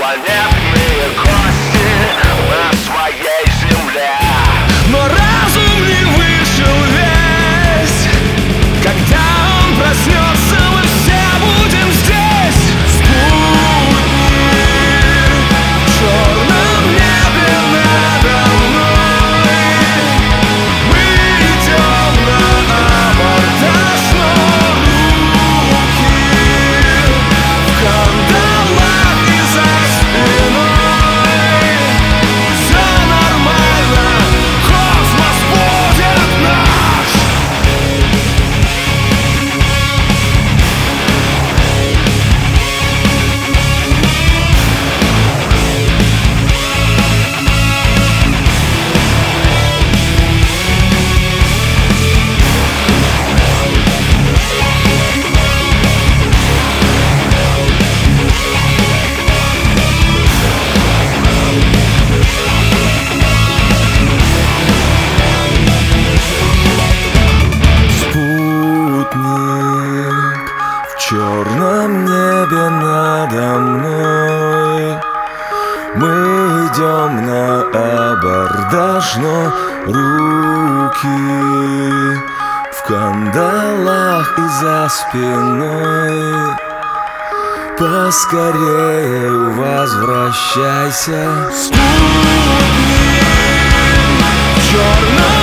планетные кости на своей земле. Но разум не вышел весь. Когда он проснется, мы все будем здесь. Спутник в черном небе надо мной. Мы идем на абордаж, но руки в кандалах и за спиной. Все нормально, космос будет наш. Спутник в черном небе надо мной. Мы идем на абордаж, но руки в кандалах и за спиной. Поскорее возвращайся. Спутник в черном